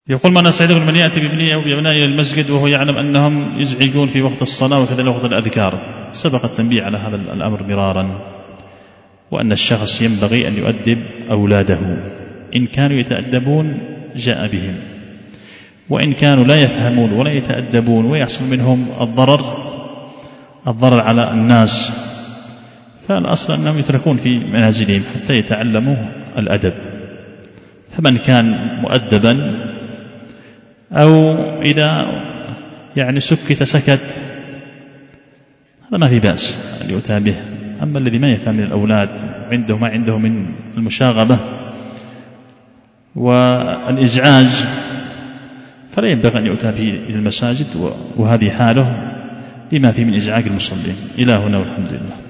يقول: ما نستعيذ من يأتي بابنه أو بأبنائه إلى المسجد وهو يعلم أنهم يزعجون في وقت الصلاة وكذا وقت الأذكار. سبق التنبيه على هذا الأمر مرارا، وأن الشخص ينبغي أن يؤدب أولاده، إن كانوا يتأدبون جاء بهم، وإن كانوا لا يفهمون ولا يتأدبون ويحصل منهم الضرر على الناس، فالأصل أنهم يتركون في منازلهم حتى يتعلموا الأدب. فمن كان مؤدبا أو إذا سكت سكت، هذا ما في بأس أن يؤتى به. أما الذي ما يفهم من الأولاد عنده ما عنده من المشاغبة والإزعاج، فلا ينبغي أن يؤتى به إلى المساجد، وهذه حاله لما فيه من إزعاج المصلين. إلى هنا والحمد لله.